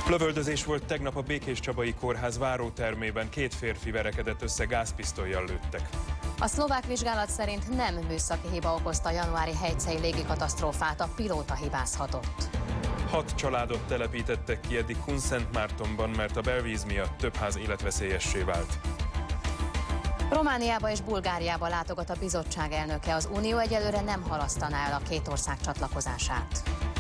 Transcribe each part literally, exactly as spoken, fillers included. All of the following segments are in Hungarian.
Lövöldözés volt tegnap a Békéscsabai Kórház várótermében, két férfi verekedett össze, gázpisztollyal lőttek. A szlovák vizsgálat szerint nem műszaki hiba okozta a januári helycei légikatasztrófát, a pilóta hibázhatott. Hat családot telepítettek ki eddig Kunszentmártonban, mert a belvíz miatt több ház életveszélyessé vált. Romániába és Bulgáriába látogat a bizottság elnöke, az Unió egyelőre nem halasztaná el a két ország csatlakozását.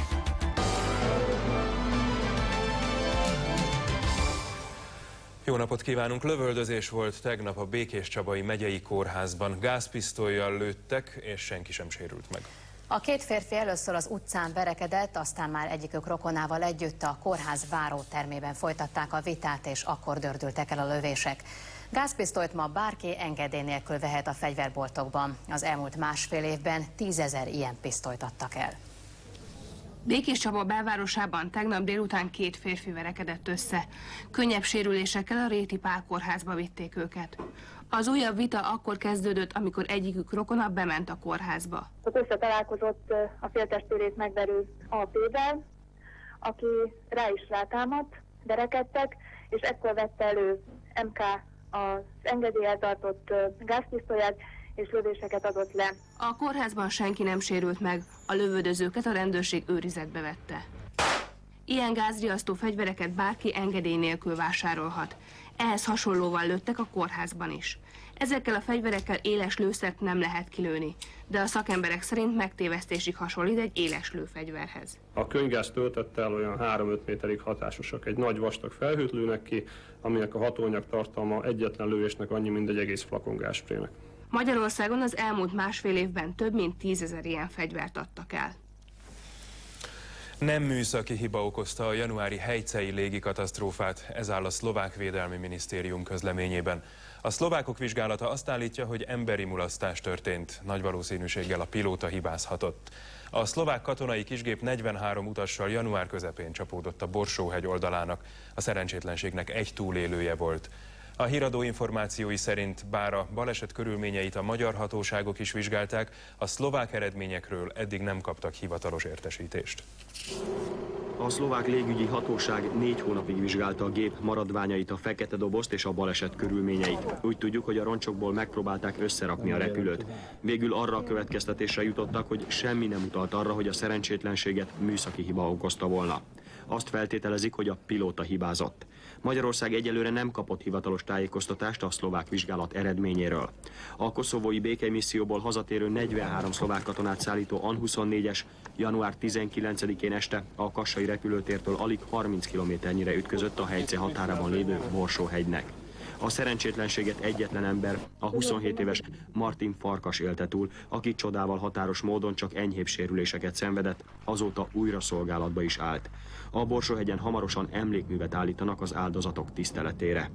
Jó napot kívánunk! Lövöldözés volt tegnap a Békéscsabai Megyei Kórházban. Gázpisztollyal lőttek, és senki sem sérült meg. A két férfi először az utcán verekedett, aztán már egyikük rokonával együtt a kórház várótermében folytatták a vitát, és akkor dördültek el a lövések. Gázpisztolyt ma bárki engedély nélkül vehet a fegyverboltokban. Az elmúlt másfél évben tízezer ilyen pisztolyt adtak el. Békéscsaba belvárosában tegnap délután két férfi verekedett össze. Könnyebb sérülésekkel a Réti Pál kórházba vitték őket. Az újabb vita akkor kezdődött, amikor egyikük rokona bement a kórházba. Ott összetalálkozott a féltestvérét megverő á pével, aki rá is rátámadt, verekedtek, és ekkor vette elő em ká az engedéllyel tartott gázpisztolyát, és lövéseket adott le. A kórházban senki nem sérült meg, a lövöldözőket a rendőrség őrizetbe vette. Ilyen gázriasztó fegyvereket bárki engedély nélkül vásárolhat. Ehhez hasonlóval lőttek a kórházban is. Ezekkel a fegyverekkel éles lőszert nem lehet kilőni, de a szakemberek szerint megtévesztésig hasonlít egy éles lőfegyverhez. A könyvgáz töltettel olyan három-öt méterig hatásosak. Egy nagy vastag felhőt lőnek ki, aminek a hatóanyag tartalma egyetlen lövésnek annyi, mint egy egész flakon gázsprének. Magyarországon az elmúlt másfél évben több mint tízezer ilyen fegyvert adtak el. Nem műszaki hiba okozta a januári helycei légikatasztrófát, ez áll a szlovák védelmi minisztérium közleményében. A szlovákok vizsgálata azt állítja, hogy emberi mulasztás történt, nagy valószínűséggel a pilóta hibázhatott. A szlovák katonai kisgép negyvenhárom utassal január közepén csapódott a Borsóhegy oldalának, a szerencsétlenségnek egy túlélője volt. A híradó információi szerint bár a baleset körülményeit a magyar hatóságok is vizsgálták, a szlovák eredményekről eddig nem kaptak hivatalos értesítést. A szlovák légügyi hatóság négy hónapig vizsgálta a gép maradványait, a fekete dobozt és a baleset körülményeit. Úgy tudjuk, hogy a roncsokból megpróbálták összerakni a repülőt. Végül arra a következtetésre jutottak, hogy semmi nem utalt arra, hogy a szerencsétlenséget műszaki hiba okozta volna. Azt feltételezik, hogy a pilóta hibázott. Magyarország egyelőre nem kapott hivatalos tájékoztatást a szlovák vizsgálat eredményéről. A koszovói békemisszióból hazatérő negyvenhárom szlovák katonát szállító AN huszonnégyes január tizenkilencedikén este a kassai repülőtértől alig harminc kilométernyire ütközött a helyce határában lévő Borsóhegynek. A szerencsétlenséget egyetlen ember, a huszonhét éves Martin Farkas élte túl, aki csodával határos módon csak enyhébb sérüléseket szenvedett, azóta újra szolgálatba is állt. A Borsóhegyen hamarosan emlékművet állítanak az áldozatok tiszteletére.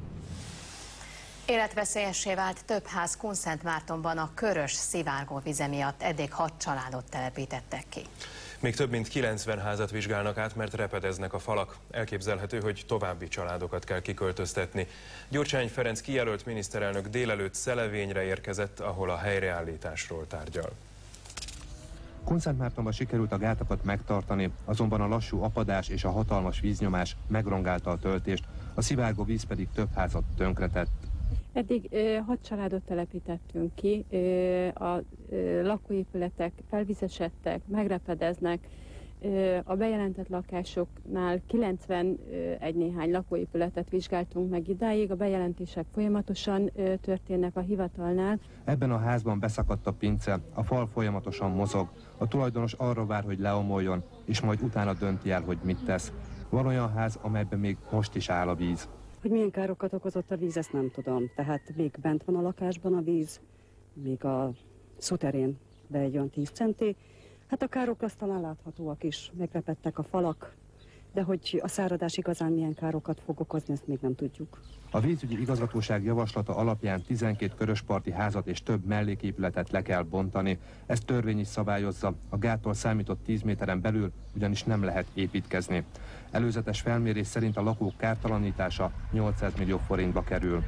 Életveszélyessé vált több ház Kunszentmártonban a körös szivárgó vize miatt, eddig hat családot telepítettek ki. Még több mint kilencven házat vizsgálnak át, mert repedeznek a falak. Elképzelhető, hogy további családokat kell kiköltöztetni. Gyurcsány Ferenc kijelölt miniszterelnök délelőtt Szelevényre érkezett, ahol a helyreállításról tárgyal. Kunszentmártonban sikerült a gátakat megtartani, azonban a lassú apadás és a hatalmas víznyomás megrongálta a töltést, a szivárgó víz pedig több házat tönkretett. Eddig ö, hat családot telepítettünk ki, ö, a ö, lakóépületek felvizesedtek, megrepedeznek, ö, a bejelentett lakásoknál kilencvenegy néhány lakóépületet vizsgáltunk meg idáig, a bejelentések folyamatosan ö, történnek a hivatalnál. Ebben a házban beszakadt a pince, a fal folyamatosan mozog, a tulajdonos arra vár, hogy leomoljon, és majd utána dönti el, hogy mit tesz. Van olyan ház, amelyben még most is áll a víz. Hogy milyen károkat okozott a víz, ezt nem tudom. Tehát még bent van a lakásban a víz, még a szuterén be egy olyan tíz centi. Hát a károk azt talán láthatóak is, megrepedtek a falak, de hogy a száradás igazán milyen károkat fog okozni, ezt még nem tudjuk. A vízügyi igazgatóság javaslata alapján tizenkét körösparti házat és több melléképületet le kell bontani. Ezt törvény is szabályozza, a gáttól számított tíz méteren belül ugyanis nem lehet építkezni. Előzetes felmérés szerint a lakók kártalanítása nyolcszáz millió forintba kerül.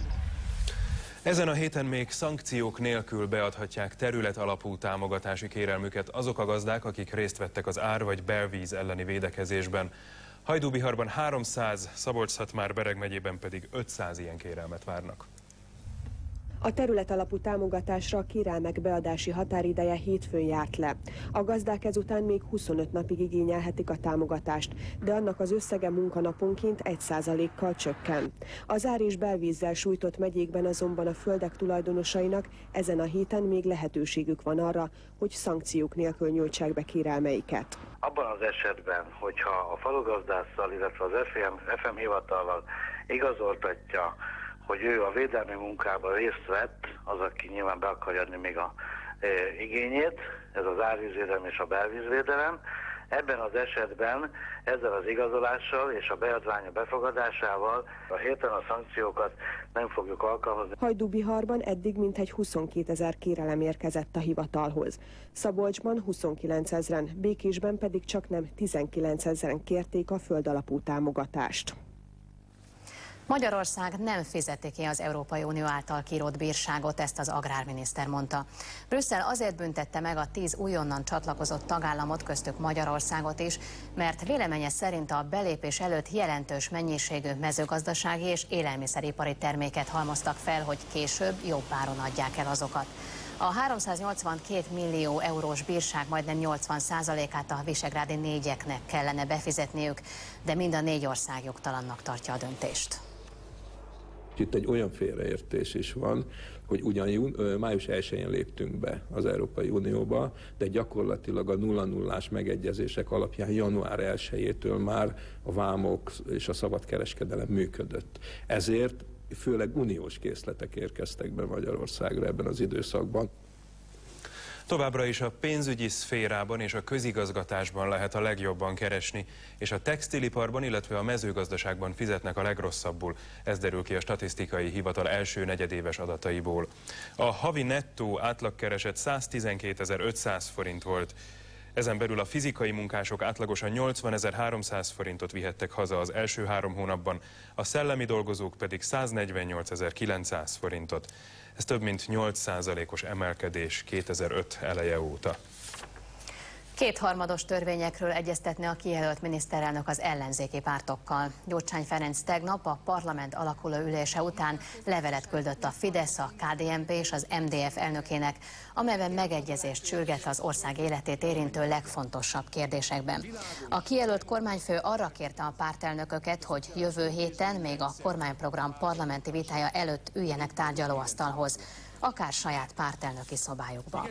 Ezen a héten még szankciók nélkül beadhatják terület alapú támogatási kérelmüket azok a gazdák, akik részt vettek az ár vagy belvíz elleni védekezésben. Hajdúbiharban háromszáz, Szabolcs-Szatmár-Bereg megyében pedig ötszáz ilyen kérelmet várnak. A területalapú támogatásra a kérelmek beadási határideje hétfőn járt le. A gazdák ezután még huszonöt napig igényelhetik a támogatást, de annak az összege munkanaponként egy százalékkal csökken. Az ár és belvízzel sújtott megyékben azonban a földek tulajdonosainak ezen a héten még lehetőségük van arra, hogy szankciók nélkül nyújtsák be kérelmeiket. Abban az esetben, hogyha a falugazdásszal, illetve az ef em hivatallal igazoltatja, hogy ő a védelmi munkában részt vett, az, aki nyilván be akarja adni még a e, igényét, ez az árvízvédelem és a belvízvédelem. Ebben az esetben ezzel az igazolással és a beadványa befogadásával a hirtelen a szankciókat nem fogjuk alkalmazni. Hajdúbiharban eddig mintegy huszonkétezer kérelem érkezett a hivatalhoz. Szabolcsban huszonkilencezren, Békésben pedig csaknem tizenkilencezren kérték a földalapú támogatást. Magyarország nem fizeti ki az Európai Unió által kirótt bírságot, ezt az agrárminiszter mondta. Brüsszel azért büntette meg a tíz újonnan csatlakozott tagállamot, köztük Magyarországot is, mert véleménye szerint a belépés előtt jelentős mennyiségű mezőgazdasági és élelmiszeripari terméket halmoztak fel, hogy később jobb áron adják el azokat. A háromszáznyolcvankét millió eurós bírság majdnem nyolcvan százalékát a visegrádi négyeknek kellene befizetniük, de mind a négy ország jogtalannak tartja a döntést. Itt egy olyan félreértés is van, hogy ugyan május elsején léptünk be az Európai Unióba, de gyakorlatilag a nulla nullás megegyezések alapján január elsejétől már a vámok és a szabadkereskedelem működött. Ezért főleg uniós készletek érkeztek be Magyarországra ebben az időszakban. Továbbra is a pénzügyi szférában és a közigazgatásban lehet a legjobban keresni, és a textiliparban, illetve a mezőgazdaságban fizetnek a legrosszabbul. Ez derül ki a statisztikai hivatal első negyedéves adataiból. A havi nettó átlagkereset száztizenkétezer-ötszáz forint volt. Ezen belül a fizikai munkások átlagosan nyolcvanezer-háromszáz forintot vihettek haza az első három hónapban, a szellemi dolgozók pedig száznegyvennyolcezer-kilencszáz forintot. Ez több mint nyolc százalékos emelkedés kétezer-öt eleje óta. Kétharmados törvényekről egyeztetne a kijelölt miniszterelnök az ellenzéki pártokkal. Gyurcsány Ferenc tegnap a parlament alakuló ülése után levelet küldött a Fidesz, a ká dé en pé és az em dé ef elnökének, amelyben megegyezést sürget az ország életét érintő legfontosabb kérdésekben. A kijelölt kormányfő arra kérte a pártelnököket, hogy jövő héten még a kormányprogram parlamenti vitája előtt üljenek tárgyalóasztalhoz, akár saját pártelnöki szobájukban.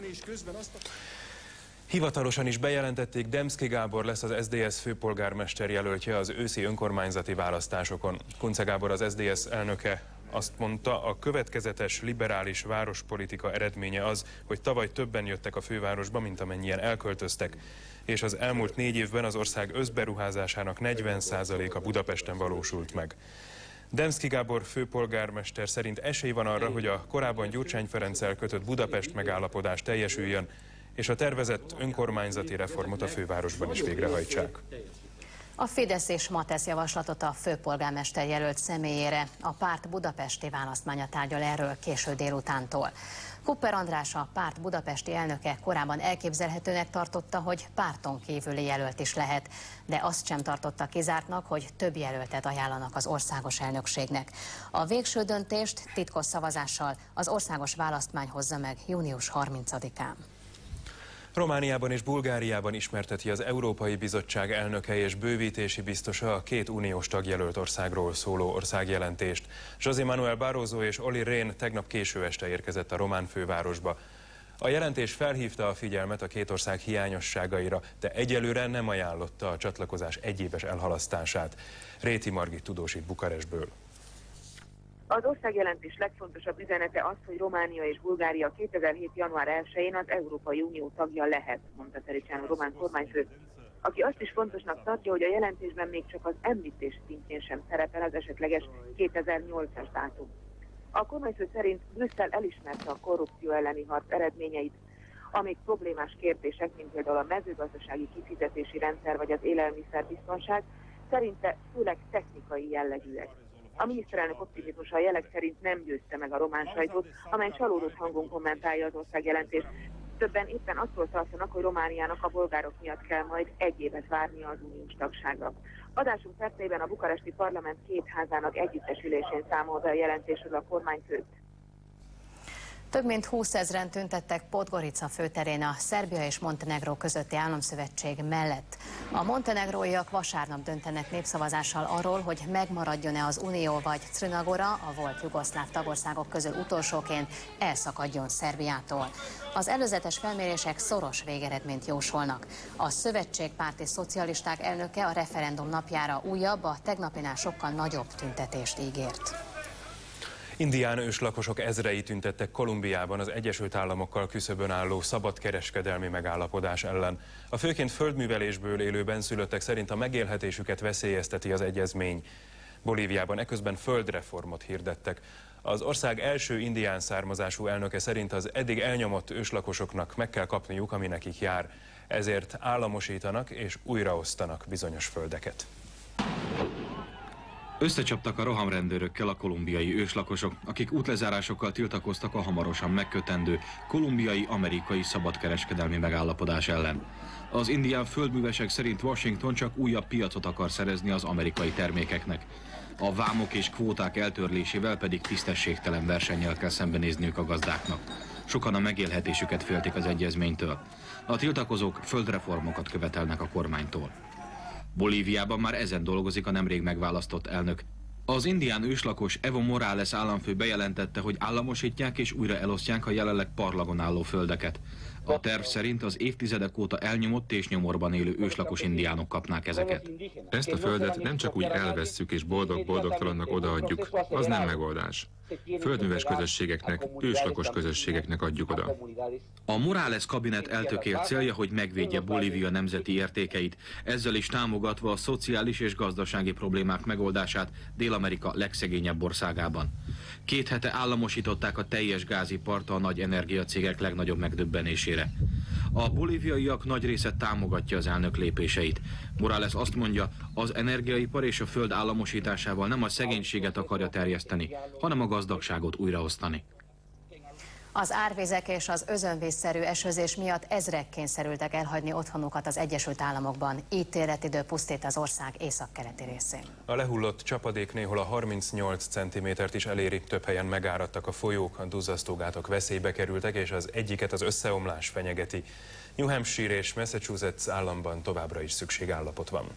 Hivatalosan is bejelentették, Demszky Gábor lesz az es zé dé es főpolgármester jelöltje az őszi önkormányzati választásokon. Kunce Gábor, az es zé dé es elnöke azt mondta, a következetes liberális várospolitika eredménye az, hogy tavaly többen jöttek a fővárosba, mint amennyien elköltöztek, és az elmúlt négy évben az ország összberuházásának negyven százaléka Budapesten valósult meg. Demszky Gábor főpolgármester szerint esély van arra, hogy a korábban Gyurcsány Ferenccel kötött Budapest megállapodás teljesüljön, és a tervezett önkormányzati reformot a fővárosban is végrehajtsák. A Fidesz és ma tesz javaslatot a főpolgármester jelölt személyére. A párt budapesti választmánya tárgyal erről késő délutántól. Kupper András, a párt budapesti elnöke korábban elképzelhetőnek tartotta, hogy párton kívüli jelölt is lehet, de azt sem tartotta kizártnak, hogy több jelöltet ajánlanak az országos elnökségnek. A végső döntést titkos szavazással az országos választmány hozza meg június harmincadikán. Romániában és Bulgáriában ismerteti az Európai Bizottság elnöke és bővítési biztosa a két uniós tagjelölt országról szóló országjelentést. José Manuel Barroso és Olli Rehn tegnap késő este érkezett a román fővárosba. A jelentés felhívta a figyelmet a két ország hiányosságaira, de egyelőre nem ajánlotta a csatlakozás egyéves elhalasztását. Réti Margit tudósít Bukarestből. Az országjelentés legfontosabb üzenete az, hogy Románia és Bulgária kétezer-hét január elsején az Európai Unió tagja lehet, mondta Tăriceanu román kormányfő, aki azt is fontosnak tartja, hogy a jelentésben még csak az említés szintjén sem szerepel az esetleges kétezer-nyolcas dátum. A kormányfő szerint Brüsszel elismerte a korrupció elleni harc eredményeit, amíg problémás kérdések, mint például a mezőgazdasági kifizetési rendszer vagy az élelmiszerbiztonság, szerinte főleg technikai jellegűek. A miniszterelnök optimizmusa a jelek szerint nem győzte meg a román sajtót, amely csalódott hangon kommentálja az országjelentést. Többen éppen attól tartanak, hogy Romániának a bolgárok miatt kell majd egy évet várnia az uniós tagságra. Adásunk perceiben a bukaresti parlament két házának együttesülésén számol be a jelentésről a kormányfő. Több mint húszezren tüntettek Podgorica főterén a Szerbia és Montenegró közötti államszövetség mellett. A montenegróiak vasárnap döntenek népszavazással arról, hogy megmaradjon-e az Unió, vagy Crna Gora, a volt jugoszláv tagországok közül utolsóként elszakadjon Szerbiától. Az előzetes felmérések szoros végeredményt jósolnak. A szövetségpárti szocialisták elnöke a referendum napjára újabb, a tegnapinál sokkal nagyobb tüntetést ígért. Indián őslakosok ezrei tüntettek Kolumbiában az Egyesült Államokkal küszöbön álló szabadkereskedelmi megállapodás ellen. A főként földművelésből élő benszülöttek szerint a megélhetésüket veszélyezteti az egyezmény. Bolíviában eközben földreformot hirdettek. Az ország első indián származású elnöke szerint az eddig elnyomott őslakosoknak meg kell kapniuk, ami nekik jár. Ezért államosítanak és újraosztanak bizonyos földeket. Összecsaptak a rohamrendőrökkel a kolumbiai őslakosok, akik útlezárásokkal tiltakoztak a hamarosan megkötendő kolumbiai-amerikai szabadkereskedelmi megállapodás ellen. Az indián földművesek szerint Washington csak újabb piacot akar szerezni az amerikai termékeknek. A vámok és kvóták eltörlésével pedig tisztességtelen versennyel kell szembenézniük a gazdáknak. Sokan a megélhetésüket féltik az egyezménytől. A tiltakozók földreformokat követelnek a kormánytól. Bolíviában már ezen dolgozik a nemrég megválasztott elnök. Az indián őslakos Evo Morales államfő bejelentette, hogy államosítják és újra elosztják a jelenleg parlagon álló földeket. A terv szerint az évtizedek óta elnyomott és nyomorban élő őslakos indiánok kapnák ezeket. Ezt a földet nem csak úgy elvesszük és boldog-boldogtalannak odaadjuk, az nem megoldás. Földműves közösségeknek, őslakos közösségeknek adjuk oda. A Morales kabinet eltökélt célja, hogy megvédje Bolívia nemzeti értékeit, ezzel is támogatva a szociális és gazdasági problémák megoldását Dél-Amerika legszegényebb országában. Két hete államosították a teljes gázipart a nagy energiacégek legnagyobb megdöbbenésére. A bolíviaiak nagy része támogatja az elnök lépéseit. Morales azt mondja, az energiaipar és a föld államosításával nem a szegénységet akarja terjeszteni, hanem a gazdagságot újraosztani. Az árvizek és az özönvízszerű esőzés miatt ezrek kényszerültek elhagyni otthonukat az Egyesült Államokban. Így téredt idő pusztít az ország északkeleti részén. A lehullott csapadék néhol a harmincnyolc centimétert is eléri, több helyen megáradtak a folyók, a duzzasztógátok veszélybe kerültek, és az egyiket az összeomlás fenyegeti. New Hampshire és Massachusetts államban továbbra is szükségállapot van.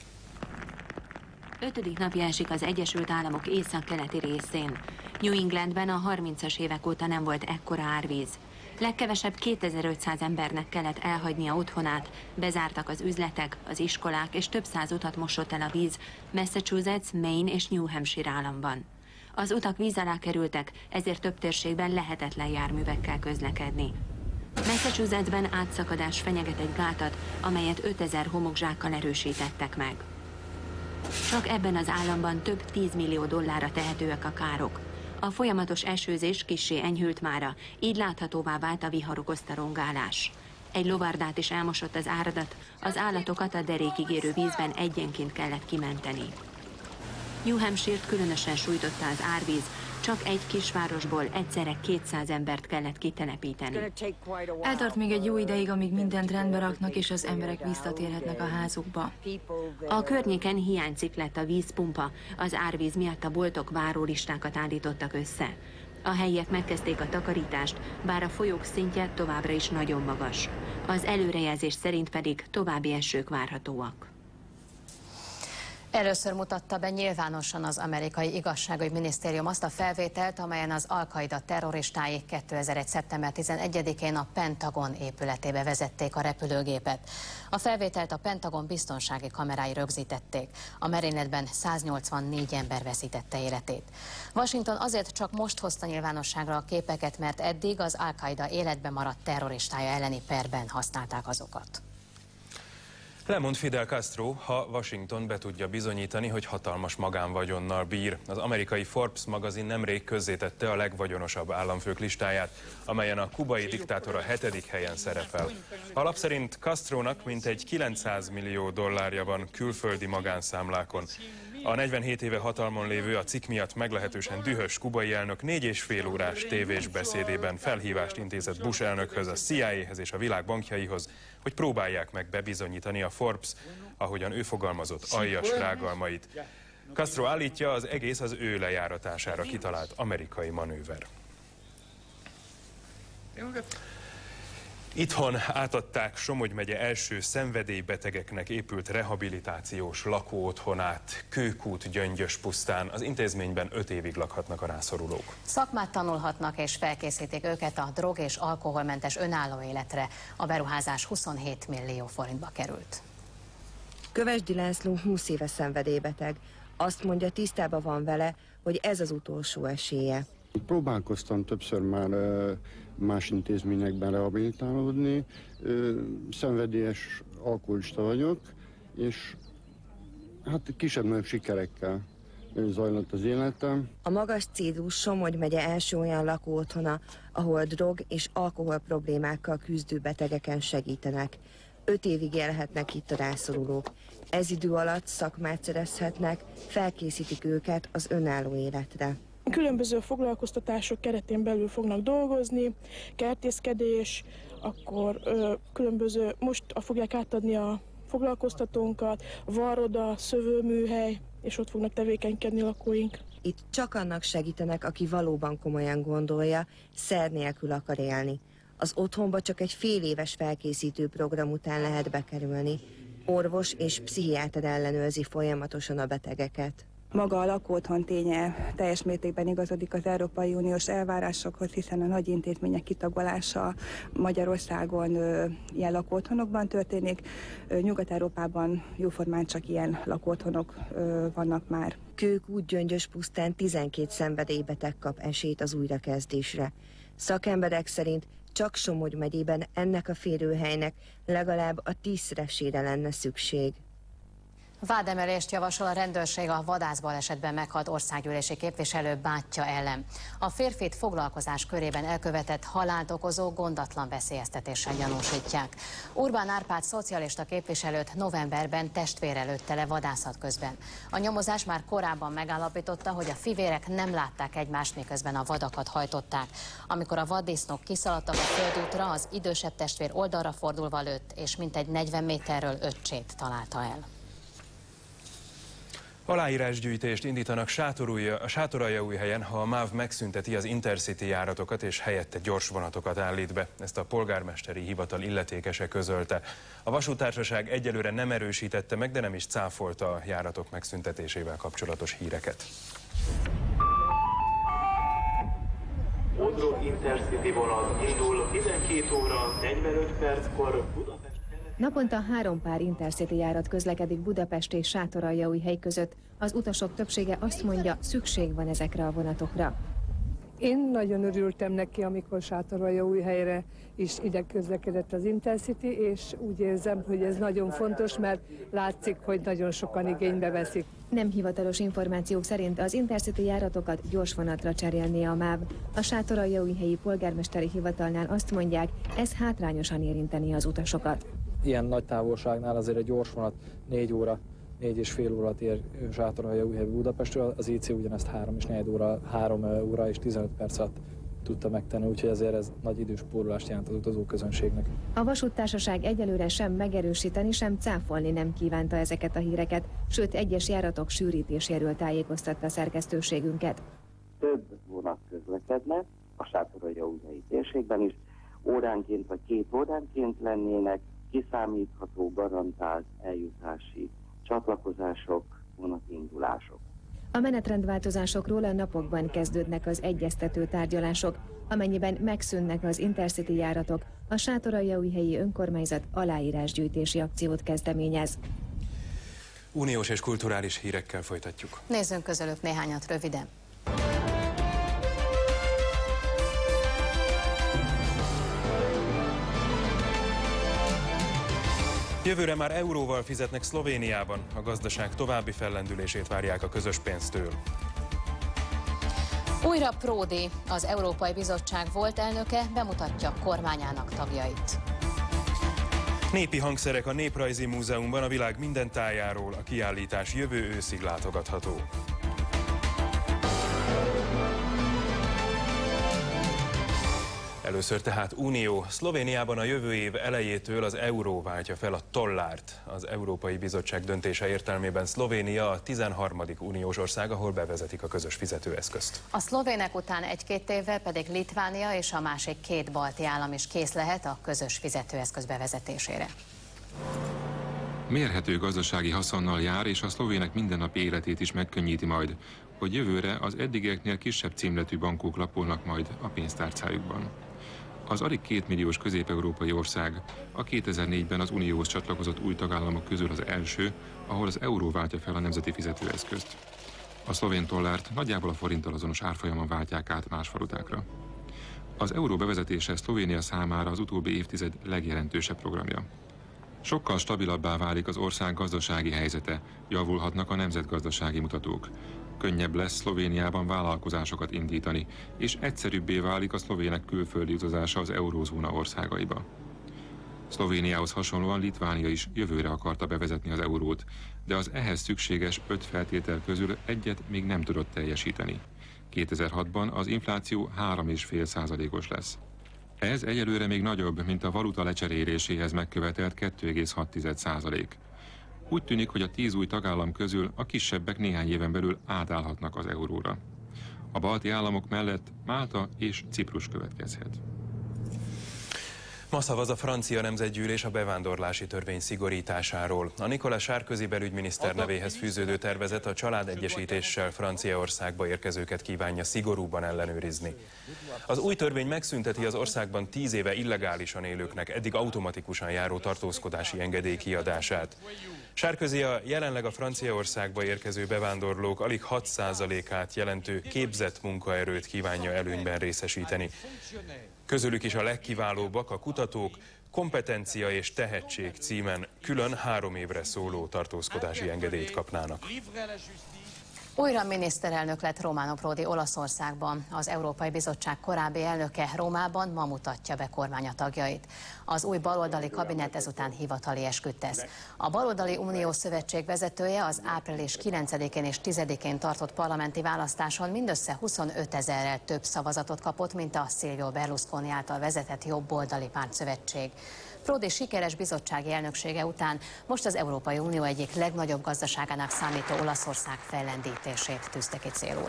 Ötödik napja esik az Egyesült Államok északkeleti részén. New Englandben a harmincas évek óta nem volt ekkora árvíz. Legkevesebb kétezer-ötszáz embernek kellett elhagynia otthonát, bezártak az üzletek, az iskolák, és több száz utat mosott el a víz Massachusetts, Maine és New Hampshire államban. Az utak víz alá kerültek, ezért több térségben lehetetlen járművekkel közlekedni. Massachusettsben átszakadás fenyeget egy gátat, amelyet ötezer homokzsákkal erősítettek meg. Csak ebben az államban több tízmillió dollárra tehetőek a károk. A folyamatos esőzés kissé enyhült mára, így láthatóvá vált a vihar okozta rongálás. Egy lovardát is elmosott az áradat, az állatokat a derékig érő vízben egyenként kellett kimenteni. New Hampshire-t különösen sújtotta az árvíz, csak egy kisvárosból egyszerre kétszáz embert kellett kitelepíteni. Eltart még egy jó ideig, amíg mindent rendbe raknak, és az emberek visszatérhetnek a házukba. A környéken hiányzik lett a vízpumpa, az árvíz miatt a boltok várólistákat állítottak össze. A helyiek megkezdték a takarítást, bár a folyók szintje továbbra is nagyon magas. Az előrejelzés szerint pedig további esők várhatóak. Először mutatta be nyilvánosan az amerikai igazságügyi minisztérium azt a felvételt, amelyen az Al-Qaida terroristái kétezer-egy. szeptember tizenegyedikén a Pentagon épületébe vezették a repülőgépet. A felvételt a Pentagon biztonsági kamerái rögzítették. A merényletben száznyolcvannégy ember veszítette életét. Washington azért csak most hozta nyilvánosságra a képeket, mert eddig az Al-Qaida életben maradt terroristája elleni perben használták azokat. Lemond Fidel Castro, ha Washington be tudja bizonyítani, hogy hatalmas magánvagyonnal bír. Az amerikai Forbes magazin nemrég közzétette a legvagyonosabb államfők listáját, amelyen a kubai diktátor a hetedik helyen szerepel. A lap szerint Castrónak mintegy kilencszáz millió dollárja van külföldi magánszámlákon. A negyvenhét éve hatalmon lévő, a cikk miatt meglehetősen dühös kubai elnök négy és fél órás tévés beszédében felhívást intézett Bush elnökhöz, a C I A-hez és a világ bankjaihoz, hogy próbálják meg bebizonyítani a Forbes, ahogyan ő fogalmazott, aljas rágalmait. Castro állítja, az egész az ő lejáratására kitalált amerikai manőver. Itthon átadták Somogy megye első szenvedélybetegeknek épült rehabilitációs lakóotthonát Kőkút Gyöngyöspusztán. Az intézményben öt évig lakhatnak a rászorulók. Szakmát tanulhatnak és felkészítik őket a drog- és alkoholmentes önálló életre. A beruházás huszonhét millió forintba került. Kövesdi László húsz éve szenvedélybeteg. Azt mondja, tisztában van vele, hogy ez az utolsó esélye. Próbálkoztam többször már más intézményekben rehabilitálódni. Szenvedélyes alkoholista vagyok, és hát kisebb-nagyobb sikerekkel zajlott az életem. A magas cédú Somogy megye első olyan lakóotthona, ahol drog- és alkohol problémákkal küzdő betegeken segítenek. Öt évig élhetnek itt a rászorulók. Ez idő alatt szakmát szerezhetnek, felkészítik őket az önálló életre. Különböző foglalkoztatások keretén belül fognak dolgozni, kertészkedés, akkor ö, különböző, most fogják átadni a foglalkoztatónkat, varroda, szövőműhely, és ott fognak tevékenykedni lakóink. Itt csak annak segítenek, aki valóban komolyan gondolja, szer nélkül akar élni. Az otthonba csak egy fél éves felkészítő program után lehet bekerülni. Orvos és pszichiáter ellenőrzi folyamatosan a betegeket. Maga a lakóotthon ténye teljes mértékben igazodik az Európai Uniós elvárásokhoz, hiszen a nagy intézmények kitagolása Magyarországon ö, ilyen lakóotthonokban történik. Ö, Nyugat-Európában jóformán csak ilyen lakóotthonok ö, vannak már. Kőkút Gyöngyöspusztán tizenkét szenvedélybeteg kap esélyt az újrakezdésre. Szakemberek szerint csak Somogy megyében ennek a férőhelynek legalább a tízszeresére lenne szükség. Vádemelést javasol a rendőrség a vadászbalesetben meghalt országgyűlési képviselő bátyja ellen. A férfit foglalkozás körében elkövetett halált okozó gondatlan veszélyeztetéssel gyanúsítják. Urbán Árpád szocialista képviselőt novemberben testvére lőtte le vadászat közben. A nyomozás már korábban megállapította, hogy a fivérek nem látták egymást, miközben a vadakat hajtották. Amikor a vaddisznók kiszaladtak a földútra, az idősebb testvér oldalra fordulva lőtt, és mintegy negyven méterről öccsét találta el. Aláírásgyűjtést indítanak a Sátoraljaújhelyen, ha a MÁV megszünteti az Intercity járatokat és helyette gyorsvonatokat állít be. Ezt a polgármesteri hivatal illetékese közölte. A vasúttársaság egyelőre nem erősítette meg, de nem is cáfolta a járatok megszüntetésével kapcsolatos híreket. Modro Intercity vonat indul tizenkét óra negyvenöt perckor Budapest. Naponta három pár Intercity járat közlekedik Budapest és Sátoraljaújhely között. Az utasok többsége azt mondja, szükség van ezekre a vonatokra. Én nagyon örültem neki, amikor Sátoraljaújhelyre is ide közlekedett az Intercity, és úgy érzem, hogy ez nagyon fontos, mert látszik, hogy nagyon sokan igénybe veszik. Nem hivatalos információk szerint az Intercity járatokat gyorsvonatra cserélné a MÁV. A Sátoraljaújhelyi polgármesteri hivatalnál azt mondják, ez hátrányosan érinteni az utasokat. Ilyen nagy távolságnál azért egy gyorsvonat négy óra, négy és fél órát ér Sátoraljaújhely Budapestről, az I C ugyanezt három és négy óra, három óra és tizenöt perc alatt tudta megtenni, úgyhogy ezért ez nagy időspórolást jelent az utazóközönségnek. A vasúttársaság egyelőre sem megerősíteni, sem cáfolni nem kívánta ezeket a híreket, sőt egyes járatok sűrítéséről tájékoztatta a szerkesztőségünket. Több vonat közlekedne a Sátoraljaújhelyi térségben is, óránként vagy két óránként lennének, kiszámítható, garantált eljutási csatlakozások, vonatindulások. A menetrendváltozásokról a napokban kezdődnek az egyeztető tárgyalások. Amennyiben megszűnnek az Intercity járatok, a Sátoraljaújhelyi önkormányzat aláírásgyűjtési akciót kezdeményez. Uniós és kulturális hírekkel folytatjuk. Nézzünk közülük néhányat röviden. Jövőre már euróval fizetnek Szlovéniában. A gazdaság további fellendülését várják a közös pénztől. Újra Prodi, az Európai Bizottság volt elnöke, bemutatja kormányának tagjait. Népi hangszerek a Néprajzi Múzeumban a világ minden tájáról. A kiállítás jövő őszig látogatható. Először tehát unió. Szlovéniában a jövő év elejétől az euró váltja fel a tollárt. Az Európai Bizottság döntése értelmében Szlovénia a tizenharmadik uniós ország, ahol bevezetik a közös fizetőeszközt. A szlovének után egy-két évvel pedig Litvánia és a másik két balti állam is kész lehet a közös fizetőeszköz bevezetésére. Mérhető gazdasági haszonnal jár, és a szlovének mindennapi életét is megkönnyíti majd, hogy jövőre az eddigieknél kisebb címletű bankok lapolnak majd a pénztárcájukban. Az alig kétmilliós közép-európai ország a kétezer-négyben az unióhoz csatlakozott új tagállamok közül az első, ahol az euró váltja fel a nemzeti fizetőeszközt. A szlovén tollárt nagyjából a forinttal azonos árfolyamon váltják át más valutákra. Az euró bevezetése Szlovénia számára az utóbbi évtized legjelentősebb programja. Sokkal stabilabbá válik az ország gazdasági helyzete, javulhatnak a nemzetgazdasági mutatók. Könnyebb lesz Szlovéniában vállalkozásokat indítani, és egyszerűbbé válik a szlovének külföldi utazása az eurózóna országaiba. Szlovéniához hasonlóan Litvánia is jövőre akarta bevezetni az eurót, de az ehhez szükséges öt feltétel közül egyet még nem tudott teljesíteni. kétezer-hatban az infláció három egész öt százalékos lesz. Ez egyelőre még nagyobb, mint a valuta lecseréléséhez megkövetelt kettő egész hat százalék. Úgy tűnik, hogy a tíz új tagállam közül a kisebbek néhány éven belül átállhatnak az euróra. A balti államok mellett Málta és Ciprus következhet. Ma szavaz a francia nemzetgyűlés a bevándorlási törvény szigorításáról. A Nicolas Sarkozy belügyminiszter nevéhez fűződő tervezet a családegyesítéssel Franciaországba érkezőket kívánja szigorúban ellenőrizni. Az új törvény megszünteti az országban tíz éve illegálisan élőknek eddig automatikusan járó tartózkodási engedély kiadását. Sarkozy a jelenleg a Franciaországba érkező bevándorlók alig hat százalékát jelentő képzett munkaerőt kívánja előnyben részesíteni. Közülük is a legkiválóbbak a kutatók kompetencia és tehetség címen külön három évre szóló tartózkodási engedélyt kapnának. Újra miniszterelnök lett Romano Prodi Olaszországban. Az Európai Bizottság korábbi elnöke Rómában ma mutatja be kormánya tagjait. Az új baloldali kabinet ezután hivatali esküt tesz. A Baloldali Unió Szövetség vezetője az április kilencedikén és tizedikén tartott parlamenti választáson mindössze huszonöt ezerrel több szavazatot kapott, mint a Silvio Berlusconi által vezetett jobboldali pártszövetség. Prodi sikeres bizottsági elnöksége után most az Európai Unió egyik legnagyobb gazdaságának számító Olaszország fellendítését tűzte ki célul.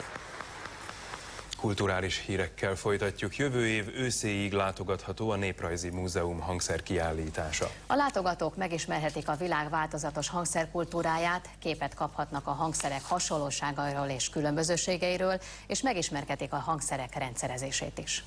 Kulturális hírekkel folytatjuk. Jövő év őszéig látogatható a Néprajzi Múzeum hangszer kiállítása. A látogatók megismerhetik a világ változatos hangszerkultúráját, képet kaphatnak a hangszerek hasonlóságairól és különbözőségeiről, és megismerkedik a hangszerek rendszerezését is.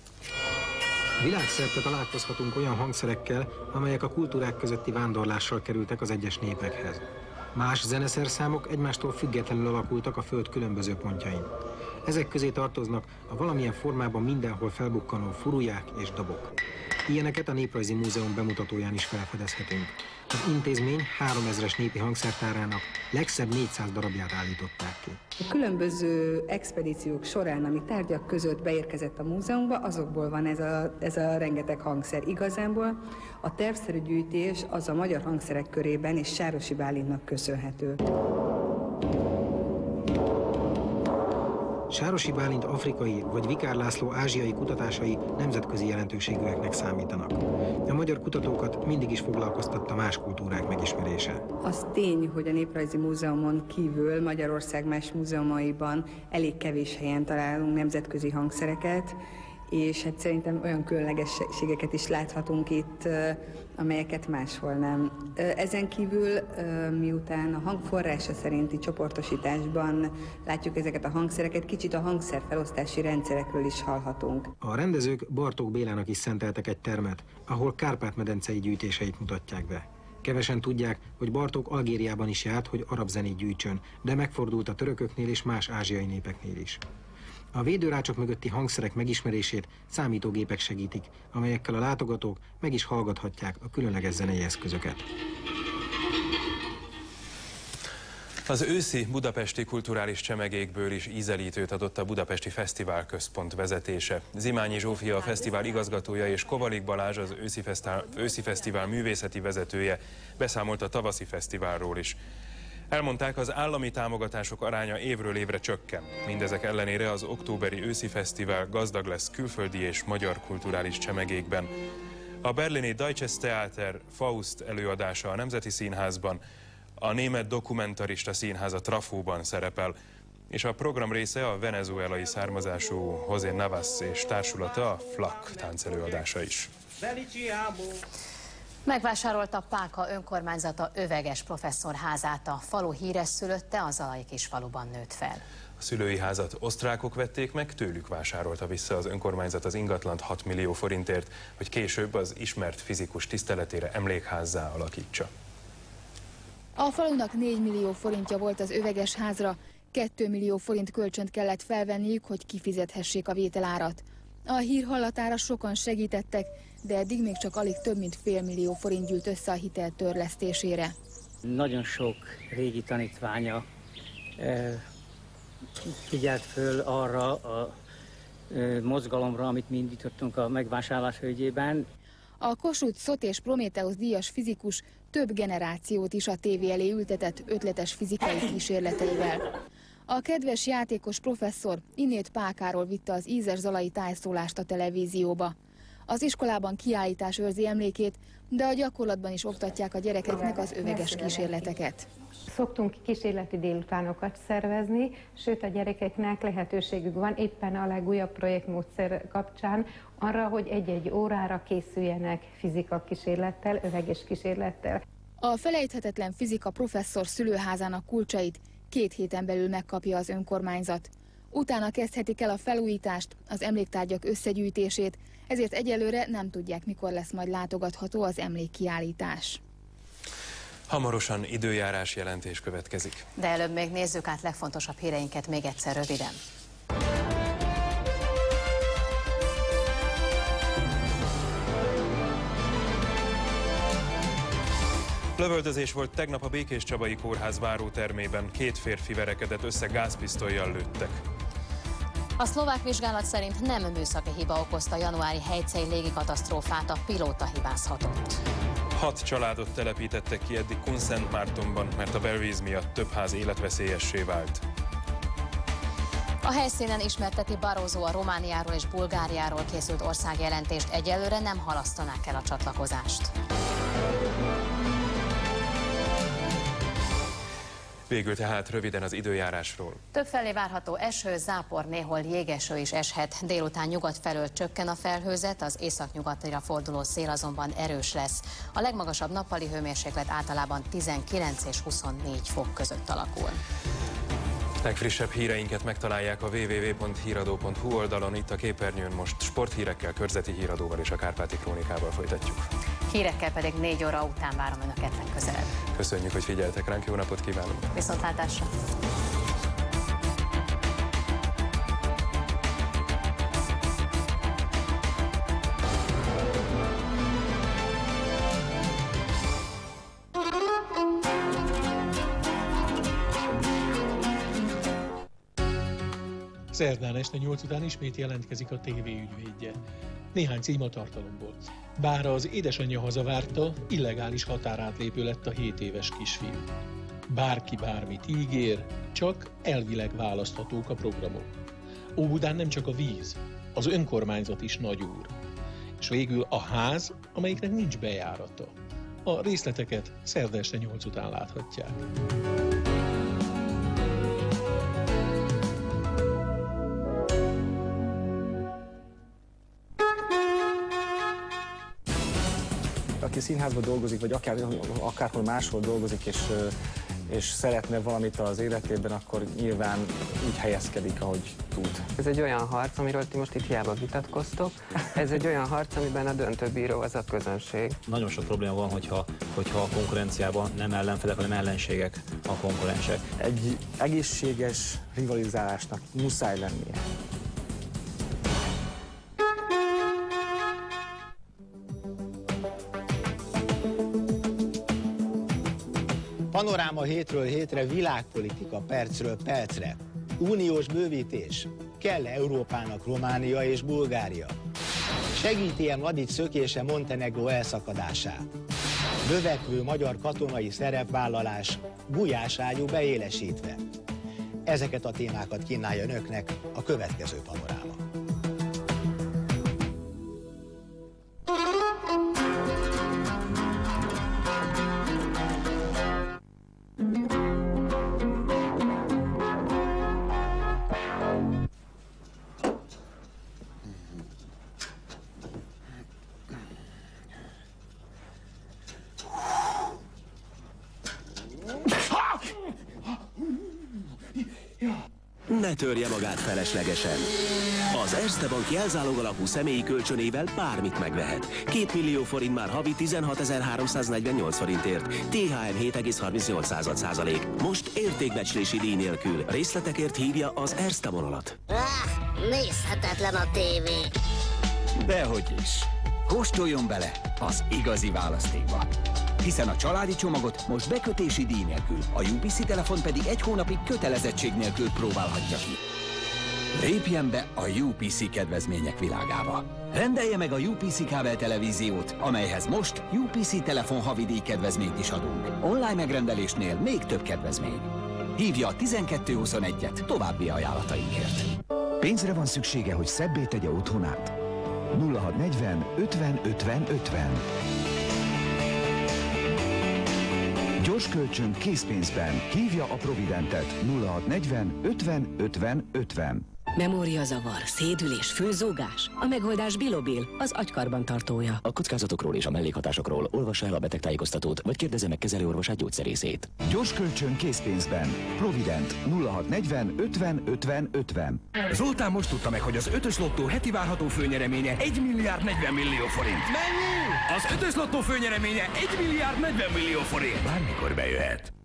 Világszerte találkozhatunk olyan hangszerekkel, amelyek a kultúrák közötti vándorlással kerültek az egyes népekhez. Más zeneszerszámok egymástól függetlenül alakultak a föld különböző pontjain. Ezek közé tartoznak a valamilyen formában mindenhol felbukkanó furuják és dobok. Ilyeneket a Néprajzi Múzeum bemutatóján is felfedezhetünk. Az intézmény háromezres népi hangszertárának legszebb négyszáz darabját állították ki. A különböző expedíciók során, ami tárgyak között beérkezett a múzeumba, azokból van ez a, ez a rengeteg hangszer. Igazából a tervszerű gyűjtés az a magyar hangszerek körében és Sárosi Bálintnak köszönhető. Sárosi Bálint afrikai vagy Vikár László ázsiai kutatásai nemzetközi jelentőségűeknek számítanak. A magyar kutatókat mindig is foglalkoztatta más kultúrák megismerése. Az tény, hogy a Néprajzi Múzeumon kívül Magyarország más múzeumaiban elég kevés helyen találunk nemzetközi hangszereket, és hát szerintem olyan különlegességeket is láthatunk itt, amelyeket máshol nem. Ezen kívül, miután a hangforrása szerinti csoportosításban látjuk ezeket a hangszereket, kicsit a hangszerfelosztási rendszerekről is hallhatunk. A rendezők Bartók Bélának is szenteltek egy termet, ahol Kárpát-medencei gyűjtéseit mutatják be. Kevesen tudják, hogy Bartók Algériában is járt, hogy arab zenét gyűjtsön, de megfordult a törököknél és más ázsiai népeknél is. A védőrácsok mögötti hangszerek megismerését számítógépek segítik, amelyekkel a látogatók meg is hallgathatják a különleges zenei eszközöket. Az őszi budapesti kulturális csemegékből is ízelítőt adott a Budapesti Fesztivál Központ vezetése. Zimányi Zsófia a fesztivál igazgatója és Kovalik Balázs az őszi fesztivál, őszi fesztivál művészeti vezetője beszámolt a tavaszi fesztiválról is. Elmondták, az állami támogatások aránya évről évre csökken. Mindezek ellenére az októberi őszi fesztivál gazdag lesz külföldi és magyar kulturális csemegékben. A berlini Deutsches Theater Faust előadása a Nemzeti Színházban, a német dokumentarista színház a Trafóban szerepel, és a program része a venezuelai származású José Navas és társulata a Flak táncelőadása is. Megvásárolta Páka önkormányzata Öveges professzor házát. A falu híres szülötte a Zalai kisfaluban nőtt fel. A szülői házat osztrákok vették meg, tőlük vásárolta vissza az önkormányzat az ingatlant hat millió forintért, hogy később az ismert fizikus tiszteletére emlékházzá alakítsa. A falunak négy millió forintja volt az Öveges házra, két millió forint kölcsönt kellett felvenniük, hogy kifizethessék a vételárat. A hír hallatára sokan segítettek, de eddig még csak alig több mint fél millió forint gyűlt össze a hitel törlesztésére. Nagyon sok régi tanítványa eh, figyelt föl arra a eh, mozgalomra, amit mi indítottunk a megvásárlás ügyében. A Kossuth, Szott és Prométheusz díjas fizikus több generációt is a tévé elé ültetett ötletes fizikai kísérleteivel. A kedves játékos professzor innét Pákáról vitte az ízes zalai tájszólást a televízióba. Az iskolában kiállítás őrzi emlékét, de a gyakorlatban is oktatják a gyerekeknek az öveges kísérleteket. Szoktunk kísérleti délutánokat szervezni, sőt a gyerekeknek lehetőségük van éppen a legújabb projektmódszer kapcsán arra, hogy egy-egy órára készüljenek fizika kísérlettel, öveges kísérlettel. A felejthetetlen fizika professzor szülőházának kulcsait két héten belül megkapja az önkormányzat. Utána kezdhetik el a felújítást, az emléktárgyak összegyűjtését, ezért egyelőre nem tudják, mikor lesz majd látogatható az emlékkiállítás. Hamarosan időjárás jelentés következik. De előbb még nézzük át legfontosabb híreinket még egyszer röviden. Lövöldözés volt tegnap a Békéscsabai Kórház várótermében. Két férfi verekedett össze, gázpisztollyal lőttek. A szlovák vizsgálat szerint nem műszaki hiba okozta januári helycei légikatasztrófát, a pilóta hibázhatott. Hat családot telepítettek ki eddig Kunszentmártonban, mert a belvíz miatt több ház életveszélyessé vált. A helyszínen ismerteti Barroso a Romániáról és Bulgáriáról készült országjelentést, egyelőre nem halasztanák el a csatlakozást. Végül tehát röviden az időjárásról. Többfelé várható eső, zápor, néhol jégeső is eshet. Délután nyugat felől csökken a felhőzet, az északnyugatira forduló szél azonban erős lesz. A legmagasabb nappali hőmérséklet általában tizenkilenc és huszonnégy fok között alakul. Legfrissebb híreinket megtalálják a double-u double-u double-u pont híradó pont hu oldalon, itt a képernyőn most sporthírekkel, körzeti híradóval és a Kárpáti Krónikával folytatjuk. Hírekkel pedig négy óra után várom Önöket legközelebb. Köszönjük, hogy figyeltek ránk, jó napot kívánunk! Viszontlátásra! Szerdán este nyolc után ismét jelentkezik a té vé ügyvédje. Néhány cím a tartalomból. Bár az édesanyja hazavárta, illegális határátlépő lett a hét éves kisfiú. Bárki bármit ígér, csak elvileg választhatók a programok. Óbudán nem csak a víz, az önkormányzat is nagyúr. És végül a ház, amelyiknek nincs bejárata. A részleteket szerda este nyolc után láthatják. Aki színházban dolgozik, vagy akár, akárhol máshol dolgozik, és, és szeretne valamit az életében, akkor nyilván úgy helyezkedik, ahogy tud. Ez egy olyan harc, amiről ti most itt hiába vitatkoztok. Ez egy olyan harc, amiben a döntőbíró az a közönség. Nagyon sok probléma van, hogyha, hogyha a konkurenciában nem ellenfelek, hanem ellenségek a konkurensek. Egy egészséges rivalizálásnak muszáj lennie. Panoráma hétről hétre világpolitika percről percre. Uniós bővítés. Kell Európának Románia és Bulgária. Segíti-e Mladic szökése Montenegró elszakadását? Növekvő magyar katonai szerepvállalás gulyáságyú beélesítve. Ezeket a témákat kínálja önöknek a következő panoráma. Ne törje magát feleslegesen. Az Erste Bank jelzálog alapú személyi kölcsönével bármit megvehet. két millió forint már havi tizenhatezer-háromszáznegyvennyolc forintért. té há em hét egész harmincnyolc százalék. Most értékbecslési díj nélkül. Részletekért hívja az Erste vonalat. Ah, nézhetetlen a tévé. Dehogy is. Kóstoljon bele az igazi választékba. Hiszen a családi csomagot most bekötési díj nélkül, a u pé cé telefon pedig egy hónapig kötelezettség nélkül próbálhatja ki. Lépjen be a u pé cé kedvezmények világába. Rendelje meg a u pé cé kábel televíziót, amelyhez most u pé cé telefon havidíj kedvezményt is adunk. Online megrendelésnél még több kedvezmény. Hívja a tizenkettő huszonegyet további ajánlatainkért. Pénzre van szüksége, hogy szebbé tegye otthonát? nulla hat negyven ötven ötven ötven. Gyors kölcsön készpénzben. Hívja a Providentet nulla hat negyven ötven ötven ötven. Memóriazavar, szédülés, főzógás. A megoldás Bilobil, az agykarban tartója. A kockázatokról és a mellékhatásokról olvassa el a betegtájékoztatót, vagy kérdezze meg kezelőorvosát, gyógyszerészét. Gyors kölcsön készpénzben. Provident nulla hat negyven ötven ötven ötven. Zoltán most tudta meg, hogy az ötös lottó heti várható főnyereménye egy milliárd negyven millió forint. Mennyi? Az ötös lottó főnyereménye egy milliárd negyven millió forint. Bármikor bejöhet.